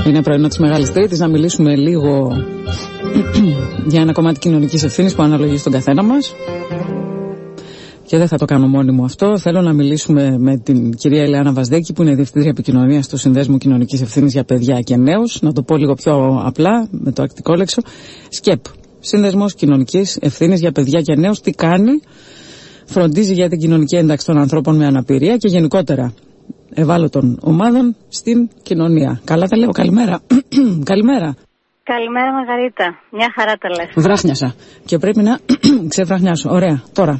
Είναι πρωινό της Μεγάλης Τρίτης, να μιλήσουμε λίγο για ένα κομμάτι κοινωνικής ευθύνης που αναλογεί στον καθένα μας. Και δεν θα το κάνω μόνη μου αυτό. Θέλω να μιλήσουμε με την κυρία Ηλιάνα Βασδέκη, που είναι Διευθύντρια Επικοινωνίας του Συνδέσμου Κοινωνικής Ευθύνης για Παιδιά και Νέους. Να το πω λίγο πιο απλά, με το αρκτικό λέξο. ΣΚΕΠ, Σύνδεσμος Κοινωνικής Ευθύνης για Παιδιά και Νέους. Τι κάνει? Φροντίζει για την κοινωνική ένταξη των ανθρώπων με αναπηρία και γενικότερα ευάλωτων ομάδων στην κοινωνία. Καλά τα λέω, καλημέρα. Καλημέρα. Καλημέρα Μαργαρίτα, μια χαρά τα λες. Βράχνιασα και πρέπει να ξεβραχνιάσω. Ωραία, τώρα.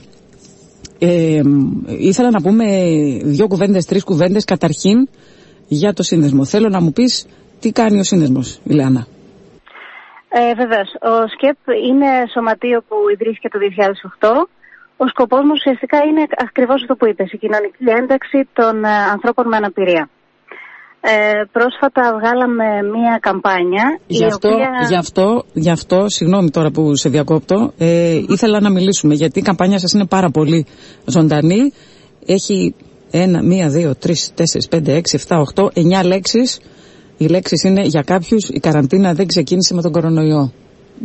Ήθελα να πούμε 2 κουβέντες, 3 κουβέντες καταρχήν για το σύνδεσμο. Θέλω να μου πεις τι κάνει ο σύνδεσμος, Ηλιάνα. Βεβαίως, ο ΣΚΕΠ είναι σωματείο που ιδρύθηκε το 2008. Ο σκοπός μου ουσιαστικά είναι ακριβώς αυτό που είπες, η κοινωνική ένταξη των ανθρώπων με αναπηρία. Πρόσφατα βγάλαμε μία καμπάνια. Γι' αυτό, συγγνώμη τώρα που σε διακόπτω, ήθελα να μιλήσουμε, γιατί η καμπάνια σας είναι πάρα πολύ ζωντανή. Έχει 1, 2, 3, 4, 5, 6, 7, 8, 9 λέξεις. Οι λέξεις είναι για κάποιους η καραντίνα δεν ξεκίνησε με τον κορονοϊό.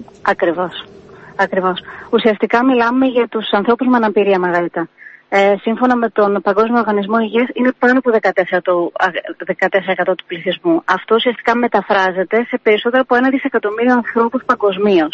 Ακριβώς. Ουσιαστικά μιλάμε για τους ανθρώπους με αναπηρία, Μαργαρίτα. Σύμφωνα με τον Παγκόσμιο Οργανισμό Υγείας, είναι πάνω από 14% του πληθυσμού. Αυτό ουσιαστικά μεταφράζεται σε περισσότερο από 1 δισεκατομμύριο ανθρώπους παγκοσμίως.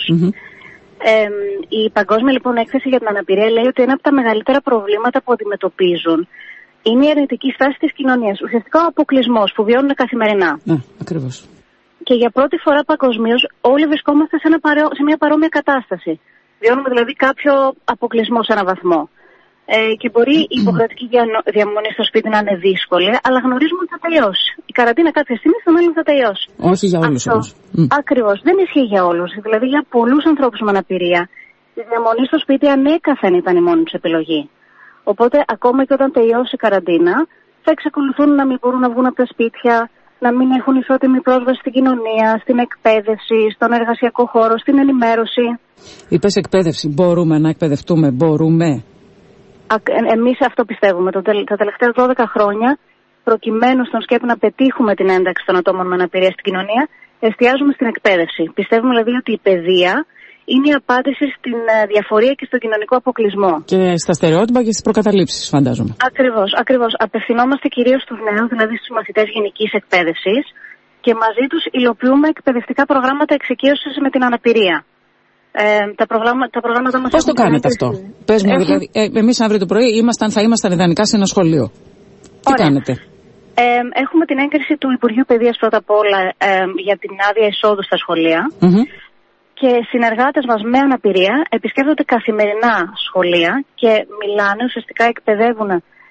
Η Παγκόσμια λοιπόν έκθεση για την αναπηρία λέει ότι ένα από τα μεγαλύτερα προβλήματα που αντιμετωπίζουν είναι η αρνητική στάση της κοινωνίας. Ουσιαστικά ο αποκλεισμός που βιώνουν καθημερινά. Ναι, ακριβώς. Και για πρώτη φορά παγκοσμίως όλοι βρισκόμαστε σε μια παρόμοια κατάσταση. Βιώνουμε δηλαδή κάποιο αποκλεισμό σε έναν βαθμό. Και μπορεί η υποχρεωτική διαμονή στο σπίτι να είναι δύσκολη, αλλά γνωρίζουμε ότι θα τελειώσει. Η καραντίνα κάποια στιγμή στο μέλλον θα τελειώσει. Όχι για όλους όμως. Ακριβώς. Δεν ισχύει για όλους. Δηλαδή για πολλούς ανθρώπους με αναπηρία, η διαμονή στο σπίτι ανέκαθεν ήταν η μόνη τους επιλογή. Οπότε ακόμα και όταν τελειώσει η καραντίνα, θα εξακολουθούν να μην μπορούν να βγουν από τα σπίτια, να μην έχουν ισότιμη πρόσβαση στην κοινωνία, στην εκπαίδευση, στον εργασιακό χώρο, στην ενημέρωση. Είπες εκπαίδευση. Μπορούμε να εκπαιδευτούμε? Μπορούμε. Εμείς αυτό πιστεύουμε. Τα τελευταία 12 χρόνια, προκειμένου στον ΣΚΕΠ να πετύχουμε την ένταξη των ατόμων με αναπηρία στην κοινωνία, εστιάζουμε στην εκπαίδευση. Πιστεύουμε δηλαδή ότι η παιδεία είναι η απάντηση στην διαφορία και στον κοινωνικό αποκλεισμό. Και στα στερεότυπα και στις προκαταλήψεις, φαντάζομαι. Ακριβώς. Απευθυνόμαστε κυρίως στους νέους, δηλαδή στους μαθητές γενικής εκπαίδευσης, και μαζί τους υλοποιούμε εκπαιδευτικά προγράμματα εξοικείωσης με την αναπηρία. Τα προγράμματα μας. Πώς το κάνετε αυτό? Πες μου, δηλαδή, εμείς αύριο το πρωί θα ήμασταν ιδανικά σε ένα σχολείο. Τι κάνετε? Έχουμε την έγκριση του Υπουργείου Παιδείας πρώτα απ' όλα για την άδεια εισόδου στα σχολεία. Και συνεργάτες μας με αναπηρία επισκέπτονται καθημερινά σχολεία και μιλάνε, ουσιαστικά εκπαιδεύουν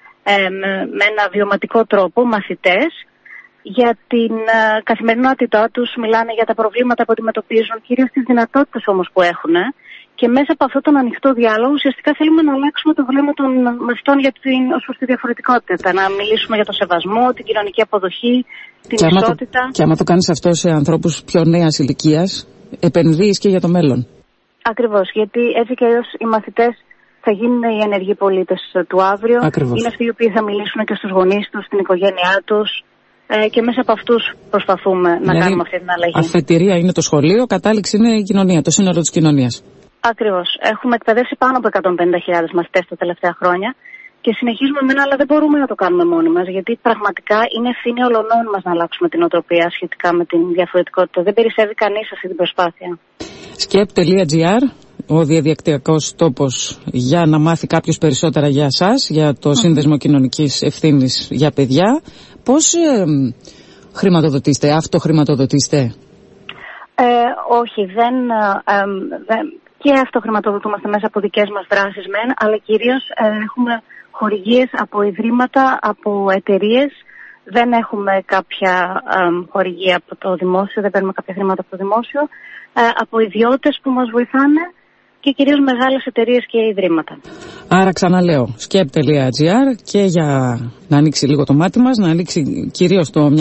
με ένα βιωματικό τρόπο μαθητές για την καθημερινότητά τους, μιλάνε για τα προβλήματα που αντιμετωπίζουν, κυρίως τις δυνατότητες όμως που έχουν, και μέσα από αυτόν τον ανοιχτό διάλογο ουσιαστικά θέλουμε να αλλάξουμε το βλέμμα των μαθητών ως προς τη διαφορετικότητα, να μιλήσουμε για το σεβασμό, την κοινωνική αποδοχή, την ισότητα. Και άμα το κάνεις αυτό σε ανθρώπους πιο νέας ηλικίας, επενδύεις και για το μέλλον. Ακριβώς, γιατί έτσι και αλλιώς οι μαθητές θα γίνουν οι ενεργοί πολίτες του αύριο. Ακριβώς. Είναι αυτοί οι οποίοι θα μιλήσουν και στους γονείς τους, στην οικογένειά τους, και μέσα από αυτούς προσπαθούμε να κάνουμε αυτή την αλλαγή. Αφετηρία είναι το σχολείο, κατάληξη είναι η κοινωνία, το σύνολο της κοινωνίας. Ακριβώς. Έχουμε εκπαιδεύσει πάνω από 150.000 μαθητές τα τελευταία χρόνια και συνεχίζουμε αλλά δεν μπορούμε να το κάνουμε μόνοι μας, γιατί πραγματικά είναι ευθύνη όλων μας να αλλάξουμε την οτροπία σχετικά με την διαφορετικότητα. Δεν περισσεύει κανείς αυτή την προσπάθεια. Skep.gr, ο διαδικτυακός τόπος για να μάθει κάποιος περισσότερα για εσάς, για το Σύνδεσμο Κοινωνικής Ευθύνης για Παιδιά. Πώς χρηματοδοτείστε, αυτοχρηματοδοτείστε? Όχι, δεν και αυτοχρηματοδοτούμαστε μέσα από δικές μας δράσεις αλλά κυρίως έχουμε χορηγίες από ιδρύματα, από εταιρείες. Δεν έχουμε κάποια χορηγία από το δημόσιο, δεν παίρνουμε κάποια χρήματα από το δημόσιο, από ιδιώτες που μας βοηθάνε και κυρίως μεγάλες εταιρείες και ιδρύματα. Άρα ξαναλέω, skep.gr, και για να ανοίξει λίγο το μάτι μας, να ανοίξει κυρίως το